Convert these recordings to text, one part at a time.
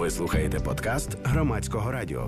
Ви слухаєте подкаст Громадського радіо.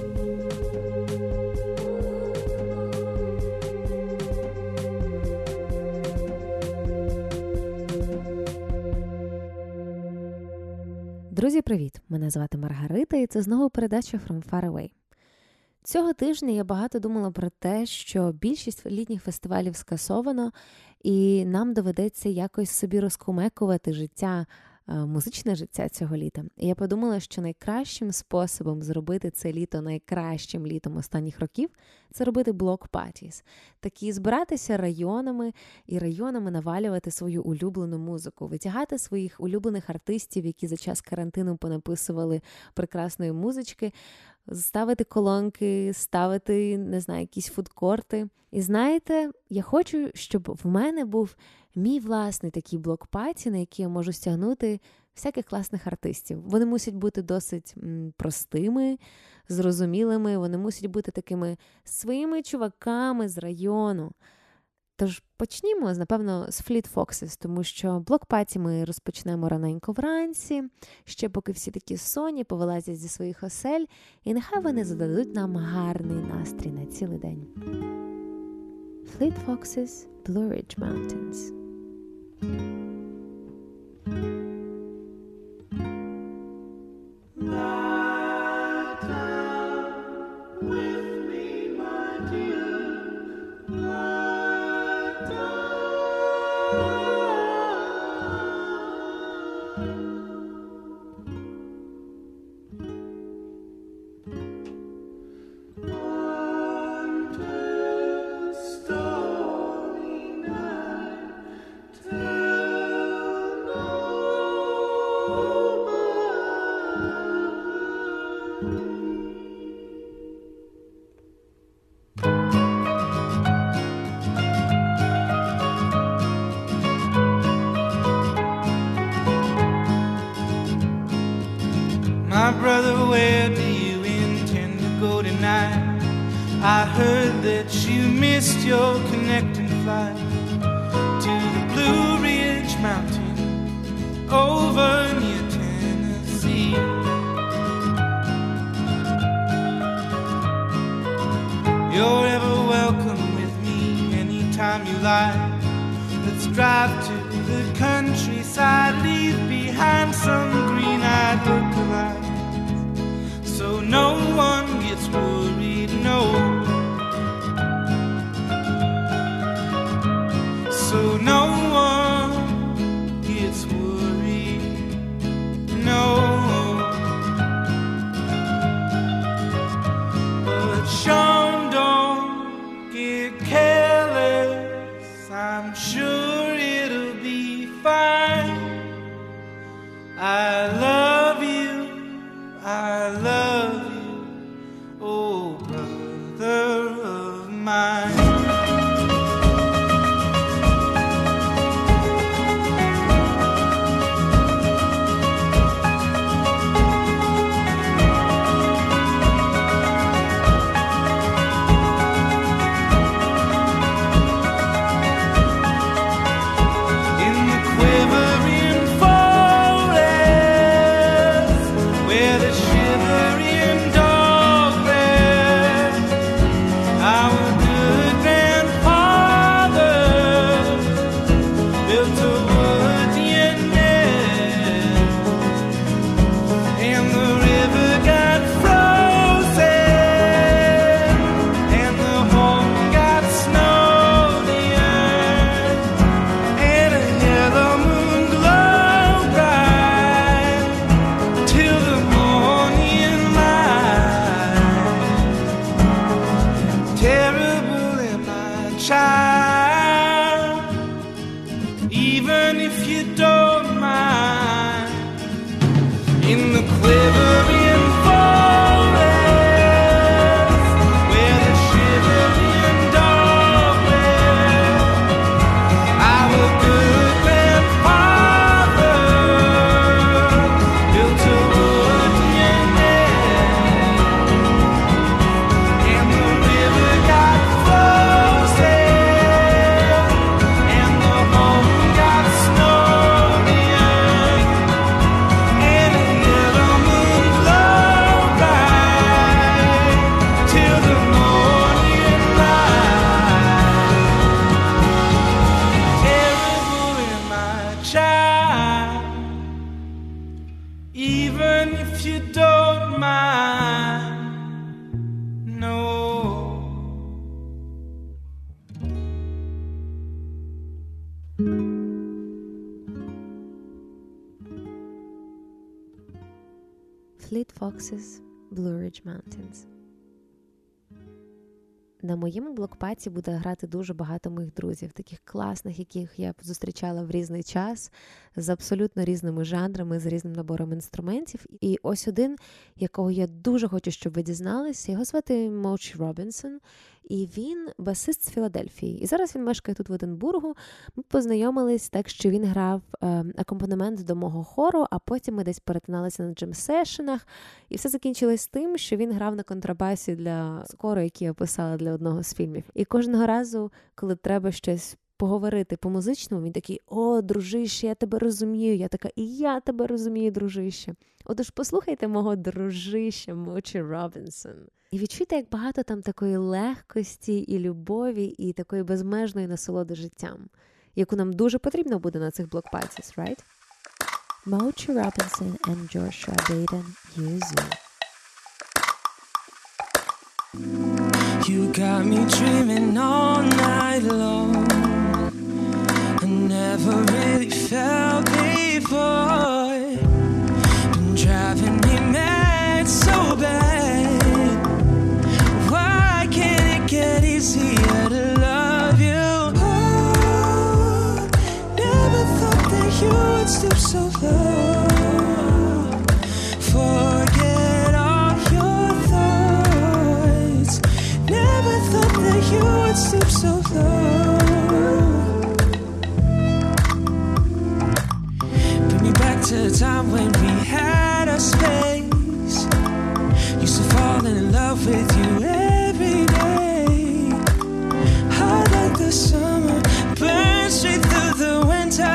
Друзі, привіт! Мене звати Маргарита, і це знову передача From Far Away. Цього тижня я багато думала про те, що більшість літніх фестивалів скасовано, і нам доведеться якось собі розкумекувати життя, музичне життя цього літа. І я подумала, що найкращим способом зробити це літо найкращим літом останніх років – це робити блок-патіс. Такі збиратися районами і районами навалювати свою улюблену музику, витягати своїх улюблених артистів, які за час карантину понаписували прекрасної музички, ставити колонки, ставити, не знаю, якісь фудкорти. І знаєте, я хочу, щоб в мене був мій власний такий блок-паті, на який я можу стягнути всяких класних артистів. Вони мусять бути досить простими, зрозумілими, вони мусять бути такими своїми чуваками з району. Тож почнімо, напевно, з Fleet Foxes, тому що блок-паті ми розпочнемо раненько вранці, ще поки всі такі сонні повилазять зі своїх осель, і нехай вони зададуть нам гарний настрій на цілий день. Fleet Foxes, Blue Ridge Mountains. My brother, where do you intend to go tonight? I heard that you missed your connecting flight to the Blue Ridge Mountain over near Tennessee. You're ever welcome with me anytime you like. Let's drive to the countryside, leave behind some green-eyed lookalikes, so no one gets worried, no. So no one gets worried, no. But Sean, don't get careless, I'm sure it'll be fine. I love you, I love you, oh brother of mine. Even if you don't mind, in the quivering forest, where the shivering dog lives, our good grandfather built a wooden nest, and the river got frozen, and the home got snowed in, and a yellow moon even if you don't mind. No. Fleet Foxes, Blue Ridge Mountains. На моєму блокпаті буде грати дуже багато моїх друзів, таких класних, яких я зустрічала в різний час, з абсолютно різними жанрами, з різним набором інструментів. І ось один, якого я дуже хочу, щоб ви дізналися, його звати Моучі Робінсон, і він басист з Філадельфії. І зараз він мешкає тут в Единбургу. Ми познайомились так, що він грав акомпанемент до мого хору, а потім ми десь перетиналися на джем-сешенах. І все закінчилось тим, що він грав на контрабасі для скору, який я писала для одного з фільмів. І кожного разу, коли треба щось поговорити по-музичному, він такий: «О, дружище, я тебе розумію». Я така: «І я тебе розумію, дружище». Отож, послухайте мого дружища Моучі Робінсон. І відчуйте, як багато там такої легкості і любові, і такої безмежної насолоди життям, яку нам дуже потрібно буде на цих блокпатіс, right? Moучі Робінсон and Joshua Baden, Use You. You got me dreaming all night long. I never really felt before. Been driving me mad so bad. Why can't it get easier to love you? Oh, never thought that you would stoop so low. Forget all your thoughts. Never thought that you would stoop so low. Bring me back to a time when we had our space. Used to fall in love with you every day. Hot like the summer, burn straight through the winter.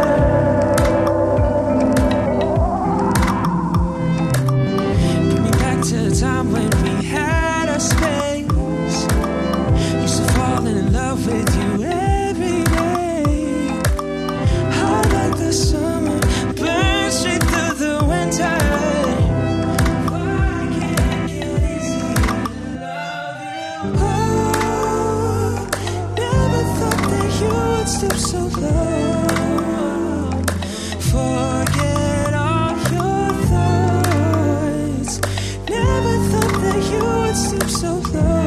Bring me back to a time when we had our space. Used to fall in love with you every day. Hot like the summer, burn straight through the winter. Why can't it get easier to love you? Oh, never thought that you would stoop so low. Forget all your thoughts. Never thought that you would stoop so low.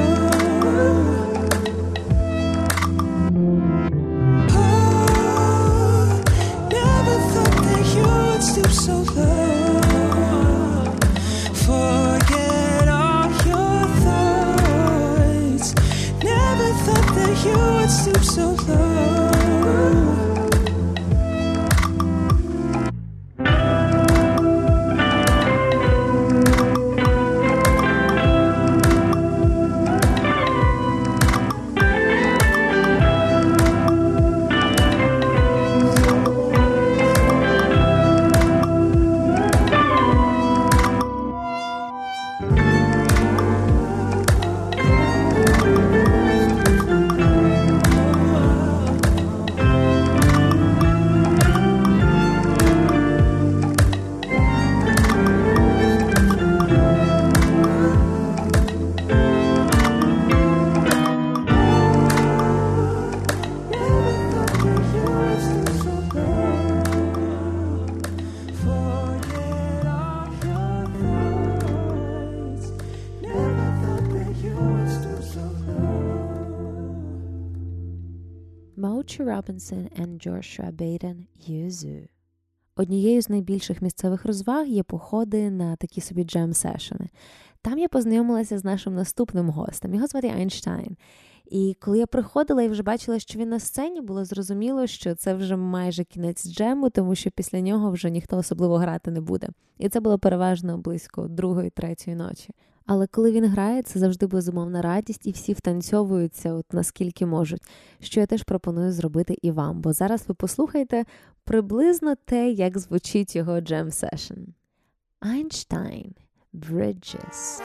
Oh, never thought that you would stoop so low. Forget all your thoughts. Never thought that you would stoop so low. Moучі Робінсон and Joshua Baden, Use You. Однією з найбільших місцевих розваг є походи на такі собі джем-сешени. Там я познайомилася з нашим наступним гостем. Його звати Айнштайн. І коли я приходила і вже бачила, що він на сцені, було зрозуміло, що це вже майже кінець джему, тому що після нього вже ніхто особливо грати не буде. І це було переважно близько 2-3 ночі. Але коли він грає, це завжди безумовна радість, і всі втанцьовуються от наскільки можуть, що я теж пропоную зробити і вам. Бо зараз ви послухайте приблизно те, як звучить його джем-сешн. Einstein, Bridges.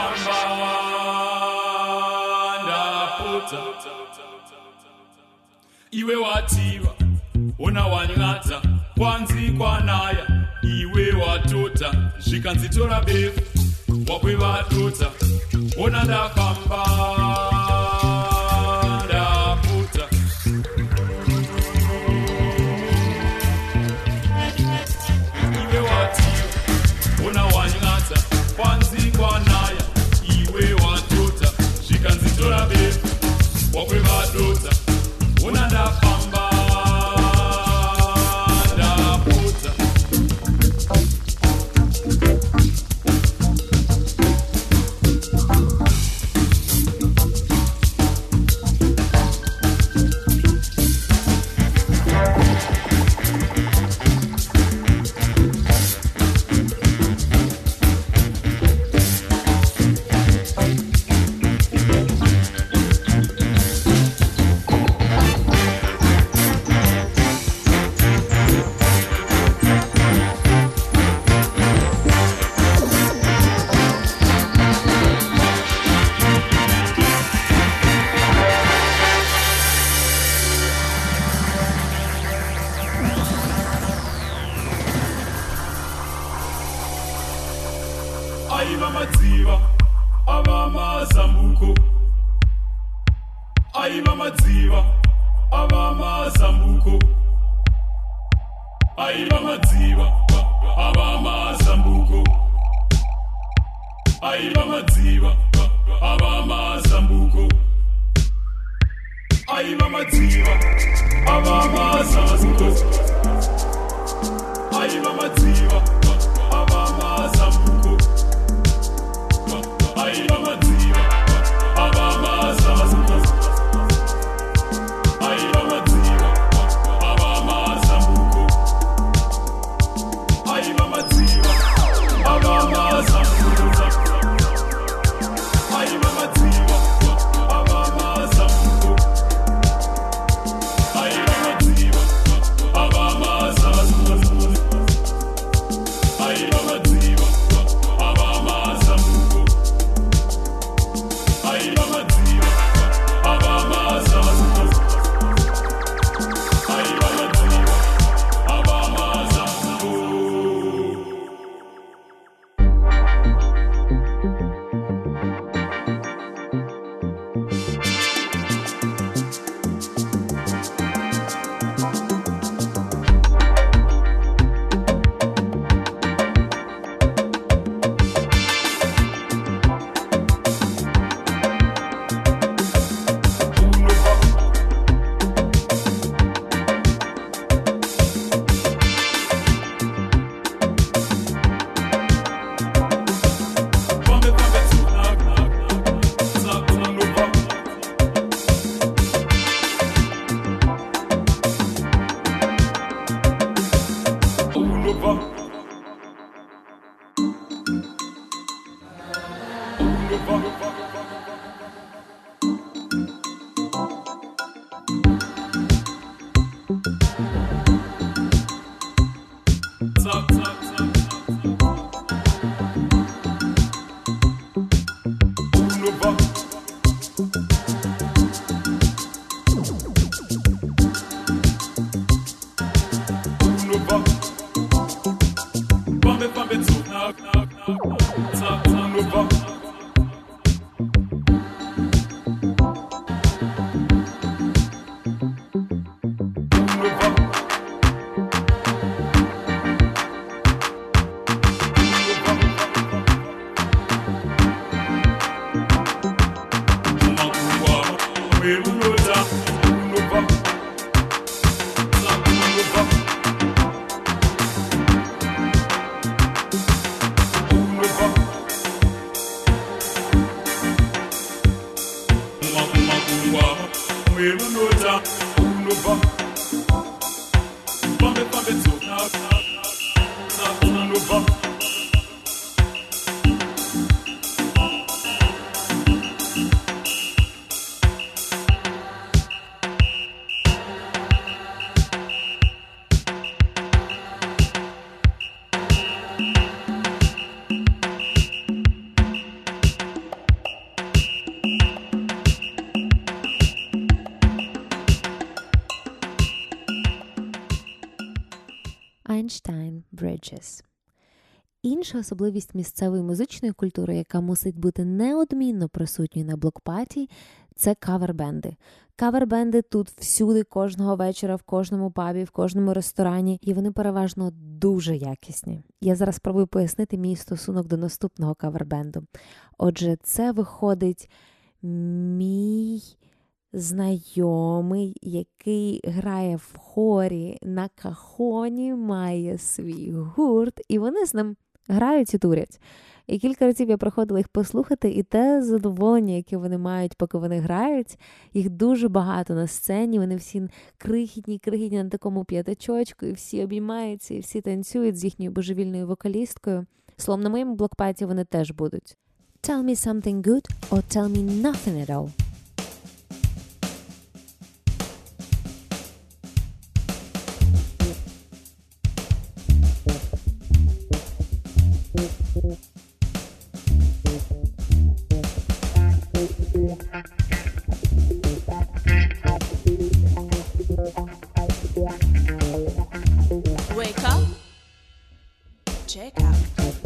ndafamba ndapota iwe wativa ona wanyata kwanzi kwanaya iwe watota zvikanzitora befu wakwevadota ona ndafamba ndapota iwe wativa ona wanyata kwanzi kwanaya iwe watota zvikanzitora befu wakwevadota ona ndafamba ndapota aiva madziva ava mazambuko aiva madziva ava mazambuko aiva madziva ava mazambuko aiva madziva ava mazambuko aiva madziva ava mazambuko aiva madziva ava mazambuko aiva madziva ava mazambuko aiva madziva ava mazambuko aiva madziva ava mazambuko aiva madziva ava mazambuko aiva madziva ava mazambuko aiva madziva ava mazambuko aiva madziva ava mazambuko aiva madziva ava mazambuko Bernstein Bridges. Інша особливість місцевої музичної культури, яка мусить бути неодмінно присутньою на блокпаті, це кавер-бенди. Кавер-бенди тут всюди, кожного вечора, в кожному пабі, в кожному ресторані, і вони переважно дуже якісні. Я зараз спробую пояснити мій стосунок до наступного кавер-бенду. Отже, це виходить мій знайомий, який грає в хорі на кахоні, має свій гурт, і вони з ним грають і турять. І кілька разів я приходила їх послухати, і те задоволення, яке вони мають, поки вони грають, їх дуже багато на сцені, вони всі крихітні на такому п'ятачочку, і всі обіймаються, і всі танцюють з їхньою божевільною вокалісткою. Словом, на моєму блокпаті вони теж будуть. Tell me something good or tell me nothing at all. Wake up, check out.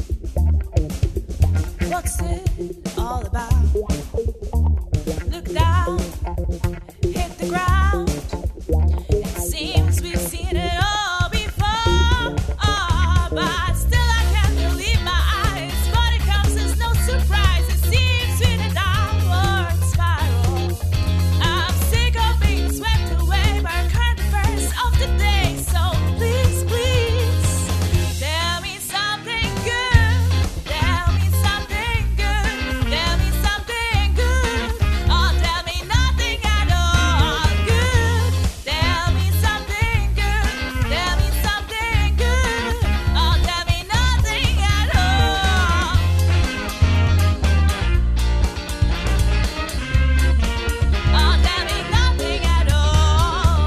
What's it all about? Look down, hit the ground. It seems we've seen it all before. But still I can't believe my eyes. But it comes as no surprise. It seems we're in a downward spiral. I'm sick of being swept away by current affairs of the day. So please, please, tell me something good. Tell me something good. Tell me something good. Or tell me nothing at all. Good. Tell me something good. Tell me something good. Or tell me nothing at all. Or tell me nothing at all.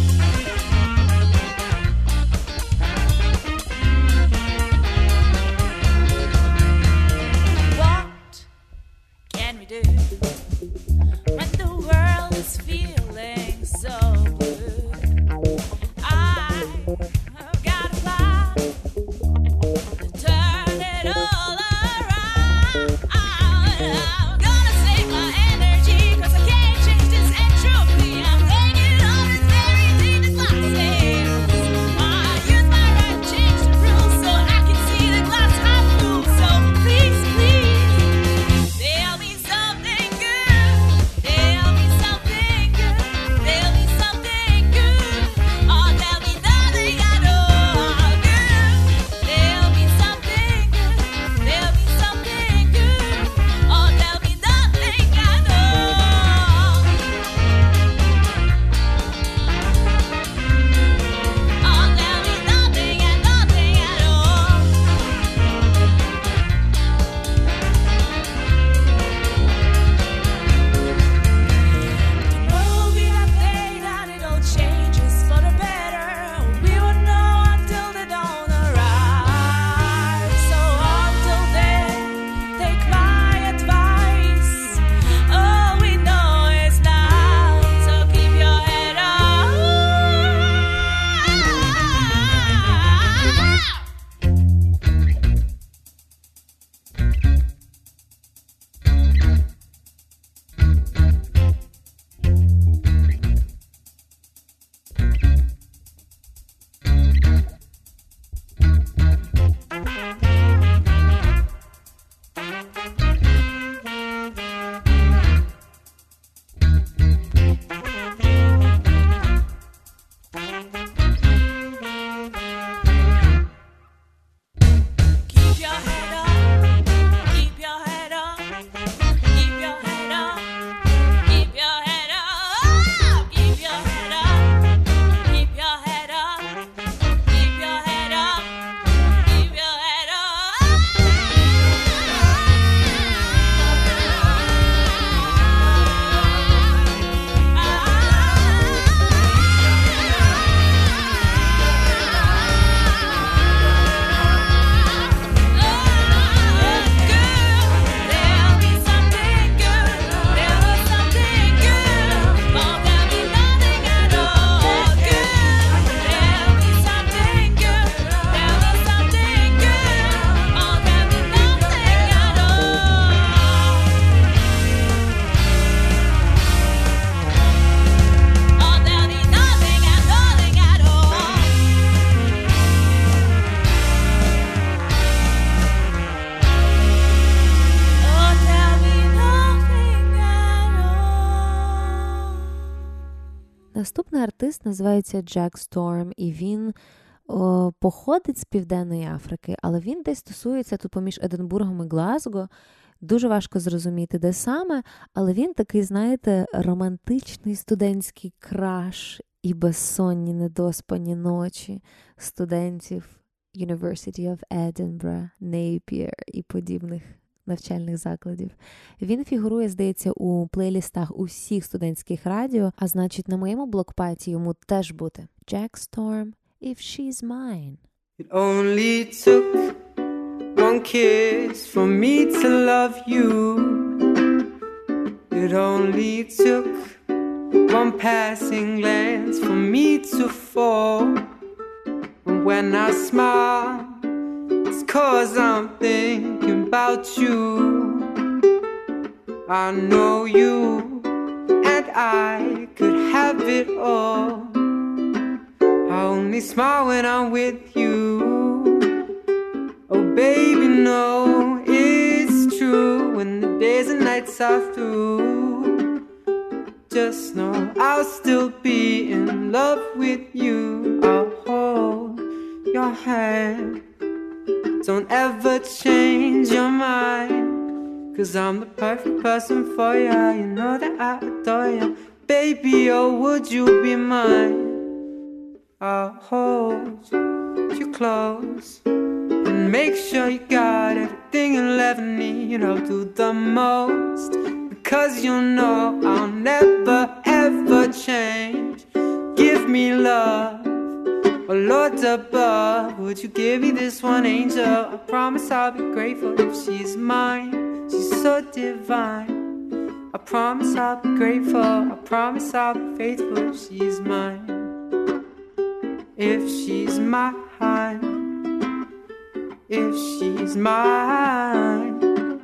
What can we do when the world is feeling so blue? I've got a plan to turn it all around. I'm gonna save my energy 'cause I can't change this entropy. I'm taking all this very deep classes. I use my right to change the rules so I can see the glass half full. So please, please, tell me something good. Наступний артист називається Джек Сторм, і він походить з Південної Африки, але він десь стосується тут поміж Единбургом і Глазго. Дуже важко зрозуміти, де саме, але він такий, знаєте, романтичний студентський краш і безсонні недоспані ночі студентів University of Edinburgh, Napier і подібних навчальних закладів. Він фігурує, здається, у плейлістах усіх студентських радіо, а значить, на моєму блокпаті йому теж бути. Jack Storm, If She's Mine. It only took one kiss for me to love you. It only took one passing glance for me to fall. And when I smile, it's 'cause I'm thinking about you. I know you and I could have it all. I only smile when I'm with you. Oh baby, no, it's true. When the days and nights are through, just know I'll still be in love with you. I'll hold your hand. Don't ever change your mind, 'cause I'm the perfect person for you. You know that I adore you. Baby, oh, would you be mine? I'll hold you close and make sure you got everything you'll ever need. I'll do the most, because you know I'll never ever change. Give me love, oh Lord above, would you give me this one angel? I promise I'll be grateful if she's mine. She's so divine. I promise I'll be grateful. I promise I'll be faithful if she's mine. If she's mine. If she's mine.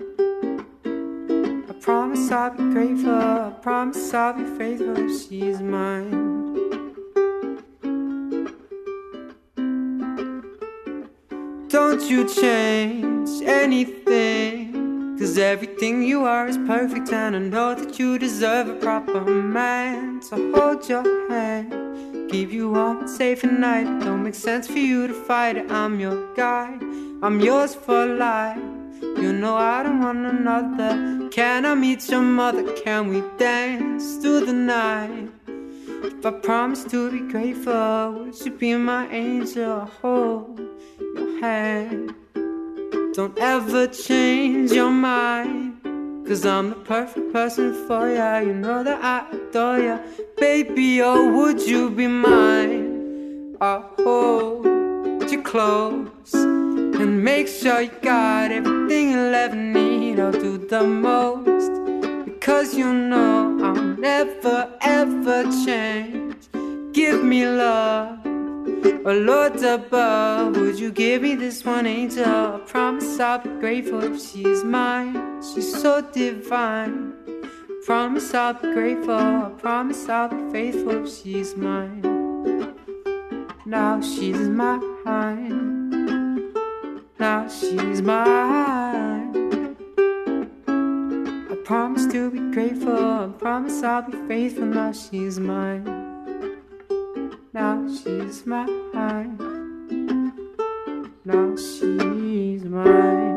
I promise I'll be grateful. I promise I'll be faithful if she's mine. Don't you change anything, 'cause everything you are is perfect, and I know that you deserve a proper man. So hold your hand, keep you warm and safe at night. It don't make sense for you to fight it. I'm your guide, I'm yours for life. You know I don't want another. Can I meet your mother? Can we dance through the night? If I promise to be grateful, would you be my angel? Hold your hand. Don't ever change your mind, 'cause I'm the perfect person for ya. You know that I adore ya. Baby, oh, would you be mine? I'll hold you close and make sure you got everything you'll ever need. I'll do the most, because you know I'll never ever change. Give me love, oh Lord above, would you give me this one angel? I promise I'll be grateful if she's mine. She's so divine. Promise I'll be grateful. I promise I'll be faithful if she's mine. Now she's mine. Now she's mine. I promise to be grateful. I promise I'll be faithful. Now she's mine. Now she's mine. Now she's mine.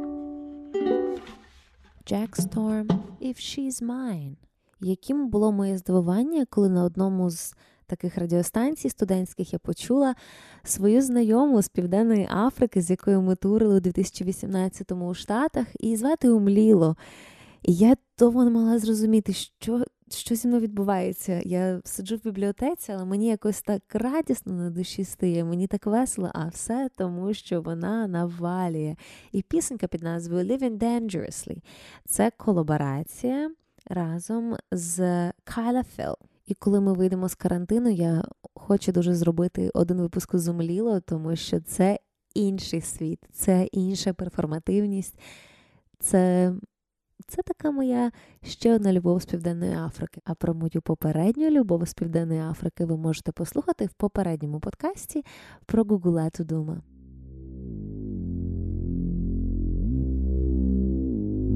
Jack Storm, If She's Mine. Яким було моє здивування, коли на одному з таких радіостанцій студентських я почула свою знайому з Південної Африки, з якою ми турили у 2018-му у Штатах, і звати Умліло. І я довго не могла зрозуміти, що зі мною відбувається. Я сиджу в бібліотеці, але мені якось так радісно на душі стає, мені так весело, а все тому, що вона навалює. І пісенька під назвою Living Dangerously – це колаборація разом з Kyla Phil. І коли ми вийдемо з карантину, я хочу дуже зробити один випуск з Умліло, тому що це інший світ, це інша перформативність, це така моя ще одна любов з Південної Африки. А про мою попередню любов з Південної Африки ви можете послухати в попередньому подкасті про Гугулету Дума.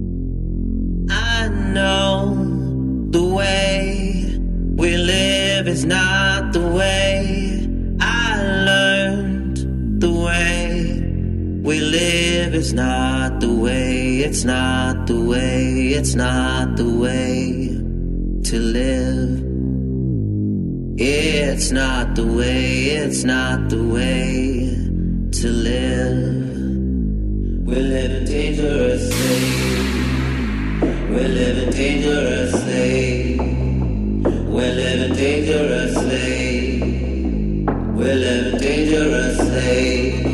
I know the way we live is not the way I learned. The way we live is not the way. It's not the way. It's not the way to live. It's not the way. It's not the way to live. We're living dangerously. We're living dangerously. We're living dangerously. We're living dangerously.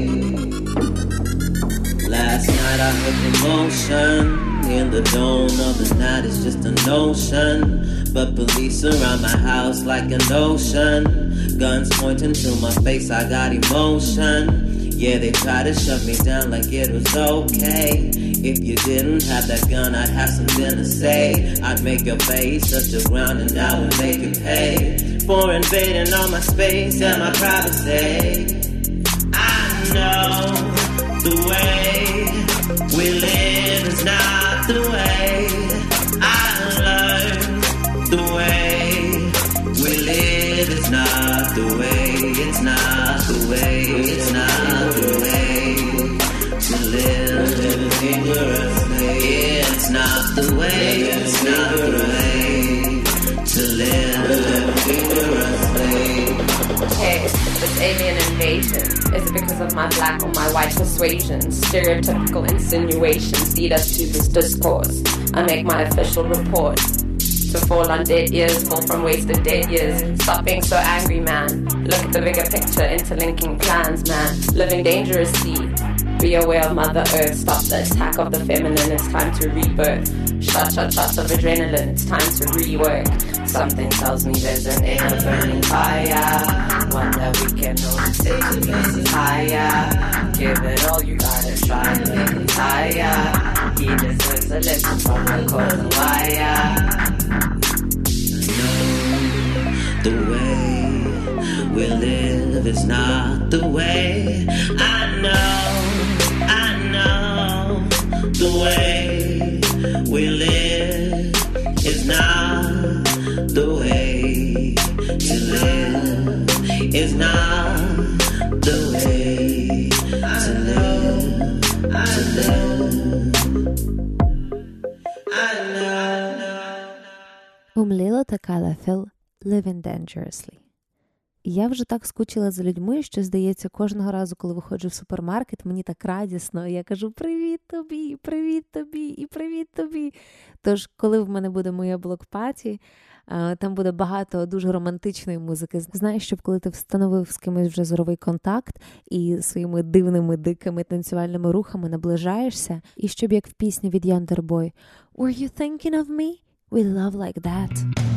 Last night I heard commotion in the dawn of the night. It's just a notion, but police around my house like an ocean. Guns pointing to my face, I got emotion. Yeah, they try to shut me down like it was okay. If you didn't have that gun, I'd have something to say. I'd make your face touch the ground and I would make you pay for invading all my space and my privacy. I know the way we live is not the way I learned. The way we live is not the way. It's not the way. It's not the way to live. Living dangerously. It's not the way. It's not the way to live. Living dangerously. Hey, this alien invasion, is it because of my black or my white persuasions? Stereotypical insinuations lead us to this discourse. I make my official report. To fall on dead ears, fall from wasted dead years. Stop being so angry, man. Look at the bigger picture, interlinking plans, man. Living dangerously. Be aware of Mother Earth. Stop the attack of the feminine. It's time to rebirth. Shots of adrenaline. It's time to rework. Something tells me there's an inner burning fire. One that we can notice it to be higher. Give it all you gotta try and make him higher. He deserves a lesson from the cold wire. The way we live is not the way. I know the way we live is not the way to live. Is not the way to live. To live. I know. Умліло та Кайла Філ «Living Dangerously». Я вже так скучила за людьми, що, здається, кожного разу, коли виходжу в супермаркет, мені так радісно, і я кажу «Привіт тобі, привіт тобі і привіт тобі». Тож, коли в мене буде моя блок-паті, там буде багато дуже романтичної музики. Знаєш, щоб коли ти встановив з кимось вже зоровий контакт і своїми дивними, дикими танцювальними рухами наближаєшся, і щоб як в пісні від Yonder Boy «Were you thinking of me? We love like that».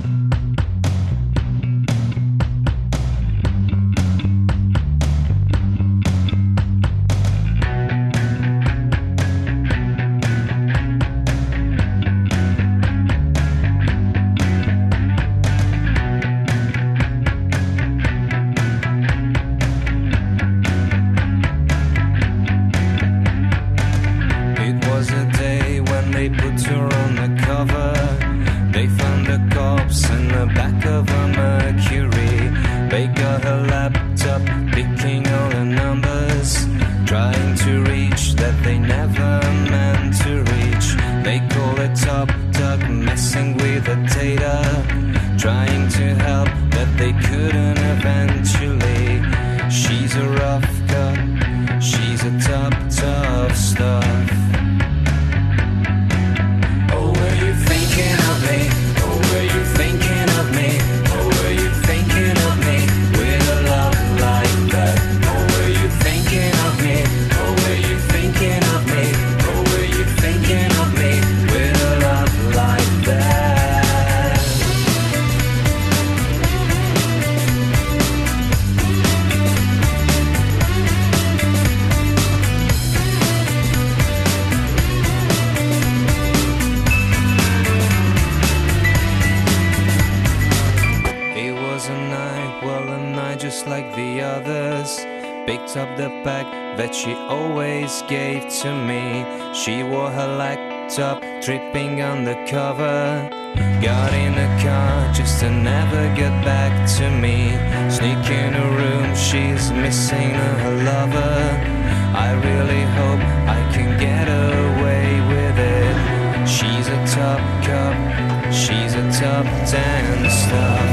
They put her on the cover. They found a corpse in the back of a Mercury. They got her laptop, picking all the numbers, trying to reach that they never meant to reach. They call it top talk, messing with the data, trying to help that they couldn't eventually. She's a rough cut, she's a tough stuff. Thinking of me, oh, were you thinking of me? Oh, were you thinking of me with a love like that? Oh, were you thinking of me? Oh, were you thinking of me? Oh, were you thinking of me with a love like that? Just like the others, picked up the pack that she always gave to me. She wore her top, tripping undercover. Got in a car just to never get back to me. Sneak in a room, she's missing her lover. I really hope I can get away with it. She's a top cop, she's a top 10 stuff.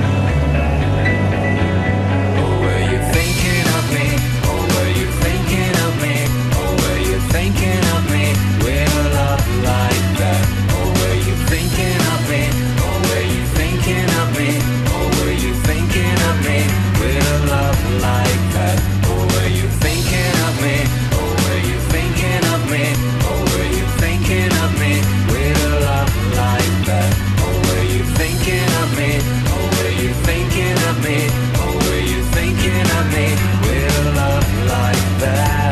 Oh, were you thinking of me? Oh, were you thinking of me? Oh, were you thinking of me? With a love like that. Oh, were you thinking of me? Oh, were you thinking of me? Oh, were you thinking of me? With a love like that. Oh, were you thinking of me? Oh, were you thinking of me? Oh, were you thinking of me? With a love like that. Oh, were you thinking of me? Oh, were you thinking of me? Oh, were you thinking of me? With a love like that.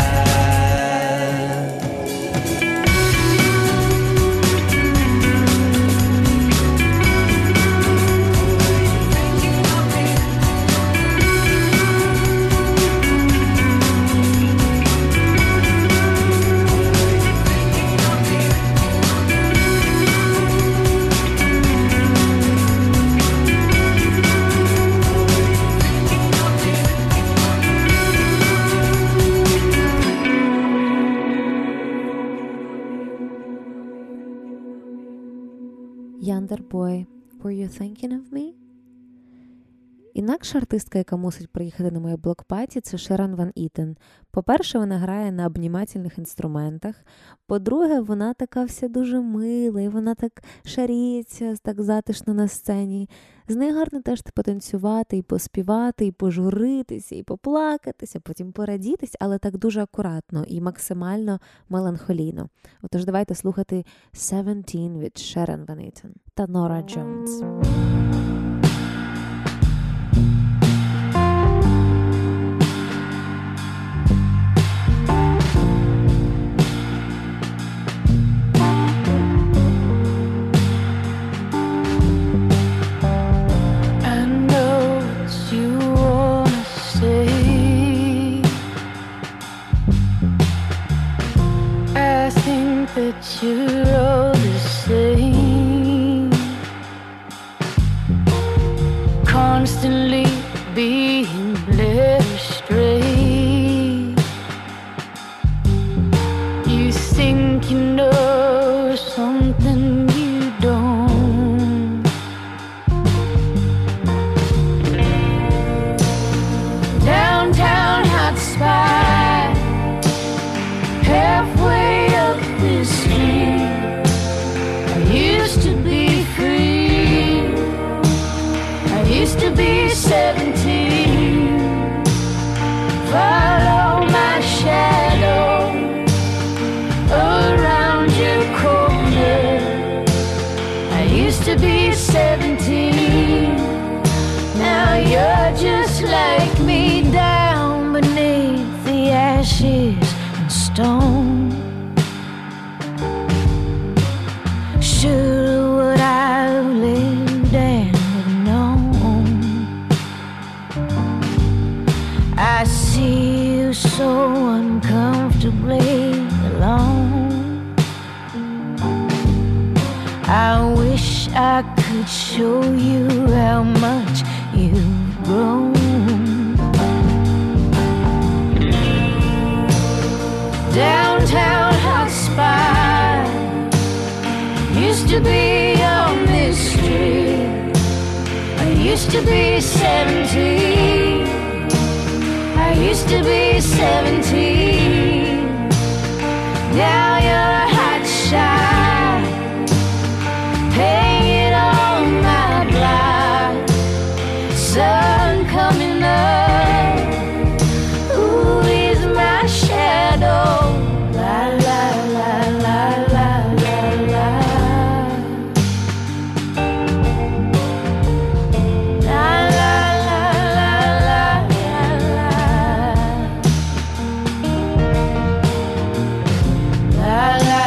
Yonder Boy, Were You Thinking of Me? Інакша артистка, яка мусить приїхати на моє блокпаті, це Шерон Ван Ітен. По-перше, вона грає на обнімательних інструментах. По-друге, вона така вся дуже мила, і вона так шаріється, так затишно на сцені. З нею гарно теж потанцювати, і поспівати, і пожуритися, і поплакатися, потім порадітись, але так дуже акуратно і максимально меланхолійно. Отож, давайте слухати 17 від Шерон Ван Ітен та Нора Джонс. That you're all the same, constantly being led astray. You think you know something you don't. Downtown hot spot, halfway up this street. I used to be free. I used to be 17. Follow my shadow around your corner. I used to be 17. Now you're just like me, down beneath the ashes and stone. Sure would I've lived and have known. I see you so uncomfortably alone. I wish I could show you how much you've grown. Downtown hot spot, used to be on this street. I used to be 17. I used to be 17. Now you're a hot shot, painted on my block. Sun coming up, who is my shadow? La la la la la la la. La la la la la la. La la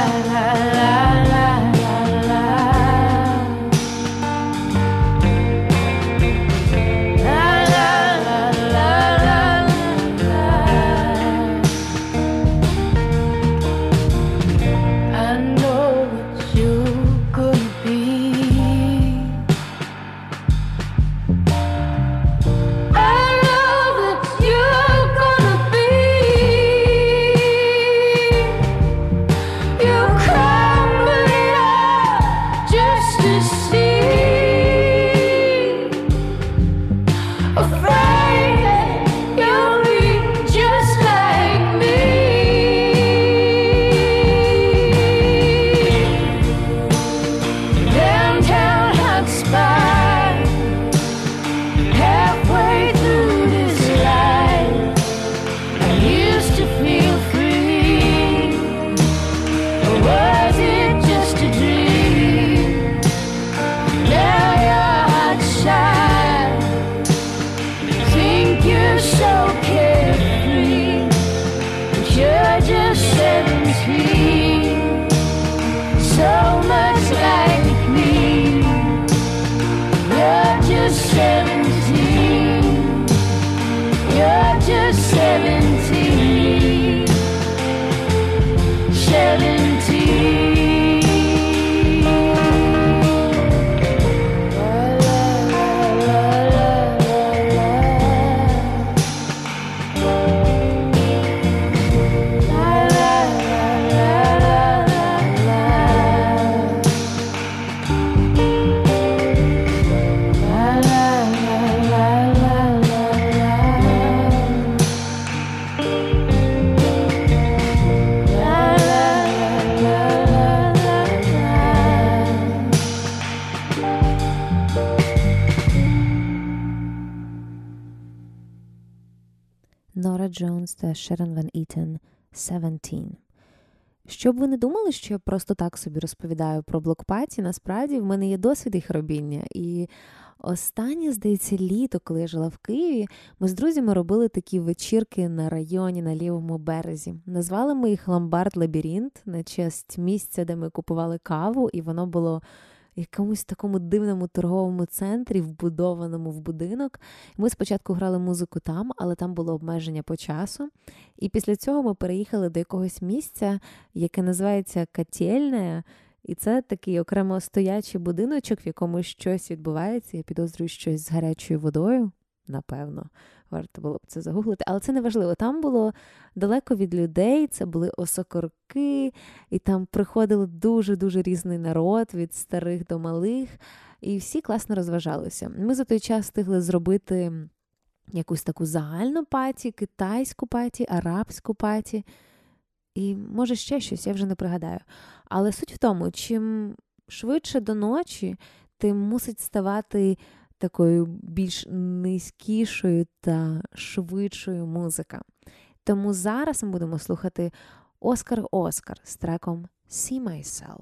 Нора Джонс та Шерон Ван Ітен «17». Щоб ви не думали, що я просто так собі розповідаю про блокпаті, насправді в мене є досвід їх робіння. І останнє, здається, літо, коли я жила в Києві, ми з друзями робили такі вечірки на районі, на лівому березі. Назвали ми їх «Ломбард-лабіринт» на честь місця, де ми купували каву, і воно було в якомусь такому дивному торговому центрі, вбудованому в будинок. Ми спочатку грали музику там, але там було обмеження по часу. І після цього ми переїхали до якогось місця, яке називається «Котельня». І це такий окремо стоячий будиночок, в якому щось відбувається. Я підозрюю, щось з гарячою водою. Напевно, варто було б це загуглити. Але це не важливо. Там було далеко від людей, це були осокорки, і там приходив дуже-дуже різний народ, від старих до малих, і всі класно розважалися. Ми за той час встигли зробити якусь таку загальну паті, китайську паті, арабську паті, і може ще щось, я вже не пригадаю. Але суть в тому, чим швидше до ночі, тим мусить ставати такою більш низькішою та швидшою музика. Тому зараз ми будемо слухати Оскар з треком «See Myself».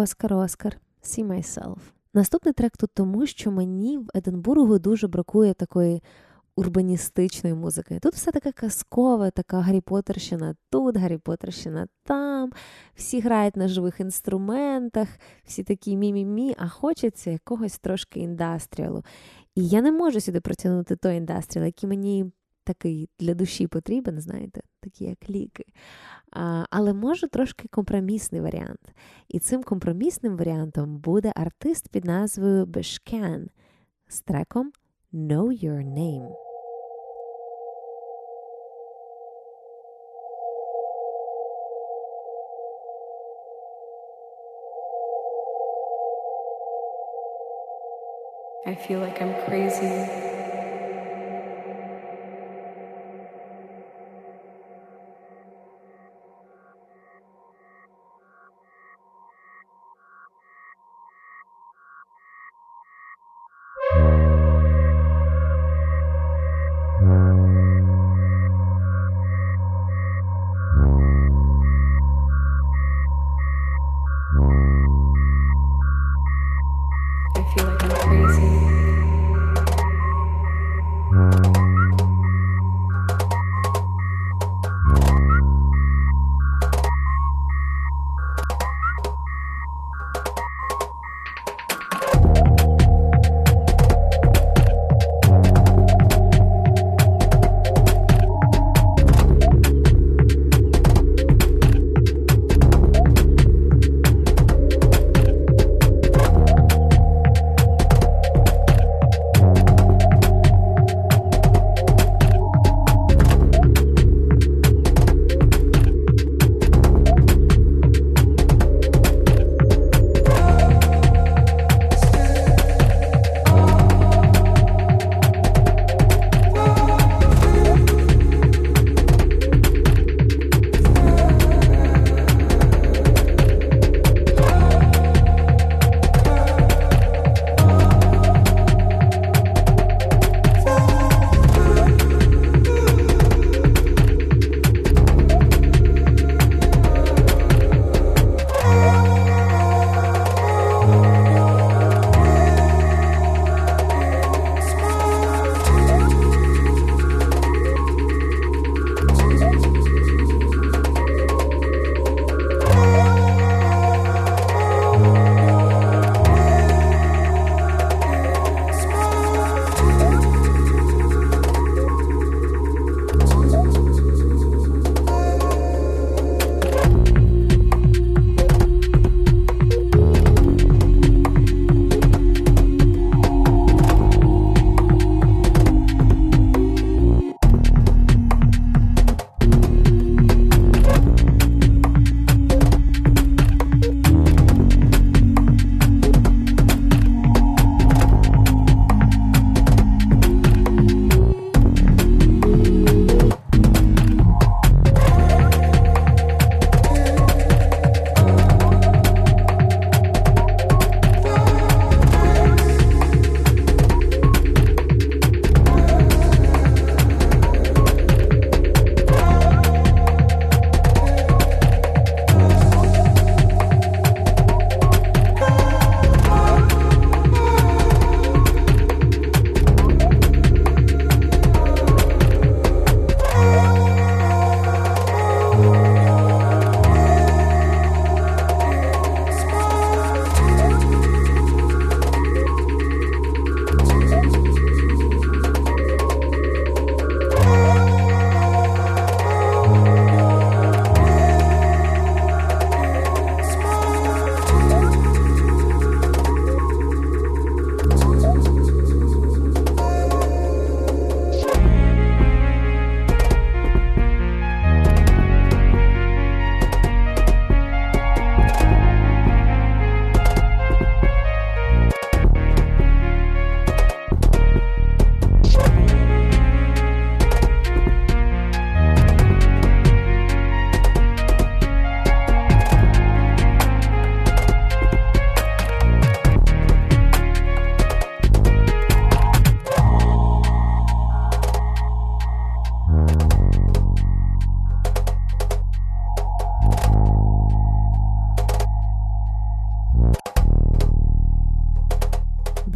Оскар, See Myself. Наступний трек тут тому, що мені в Единбургу дуже бракує такої урбаністичної музики. Тут все таке казкове, така Гаррі Поттерщина тут, Гаррі Поттерщина там, всі грають на живих інструментах, всі такі мі-мі-мі, а хочеться якогось трошки індастріалу. І я не можу сюди протягнути той індастріал, який мені такий для душі потрібен, знаєте, такі як ліки. Але можу трошки компромісний варіант. І цим компромісним варіантом буде артист під назвою Beshkan з треком Know Your Name. I feel like I'm crazy. I feel like I'm crazy.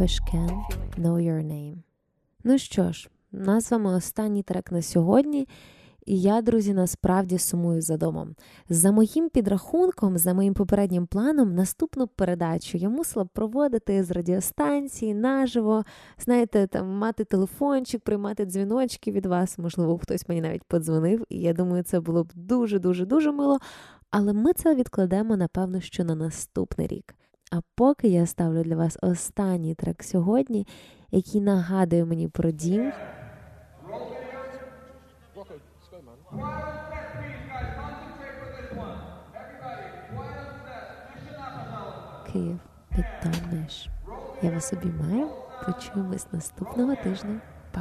Wish Can, Know Your Name. Ну що ж, у нас з вами останній трек на сьогодні. І я, друзі, насправді сумую за домом. За моїм підрахунком, за моїм попереднім планом, наступну передачу я мусила б проводити з радіостанції, наживо, знаєте, там мати телефончик, приймати дзвіночки від вас, можливо, хтось мені навіть подзвонив, і я думаю, це було б дуже-дуже-дуже мило, але ми це відкладемо, напевно, що на наступний рік. А поки я ставлю для вас останній трек сьогодні, який нагадує мені про дім. Київ від Томеш. Я вас обіймаю. Почуємось наступного тижня. Па!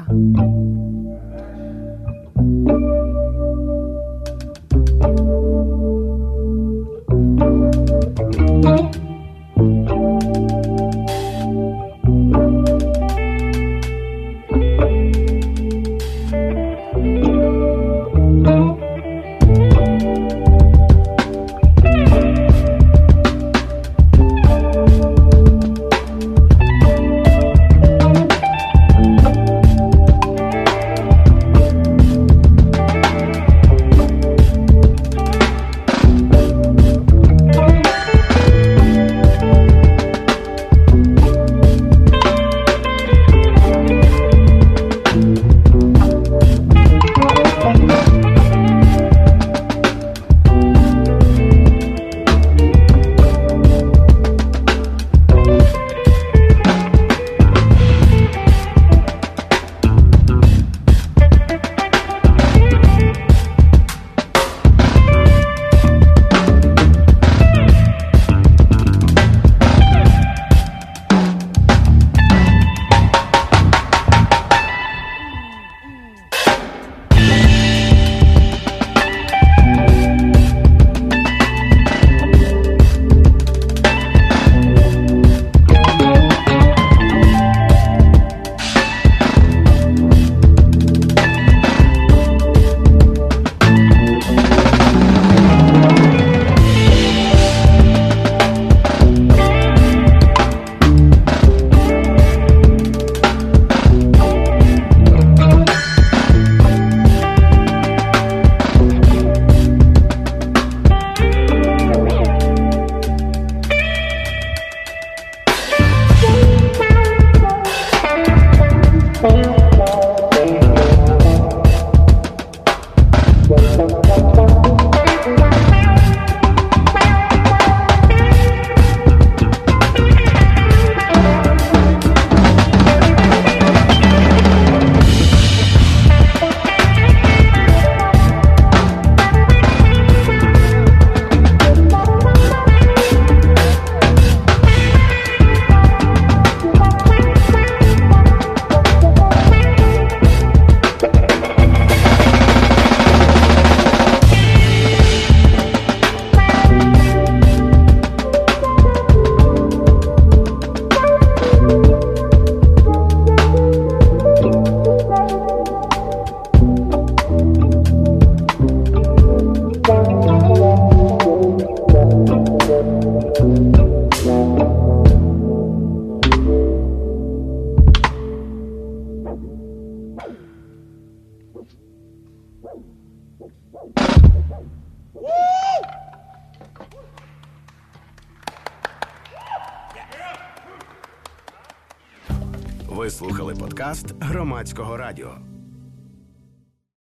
Ви слухали подкаст Громадського радіо.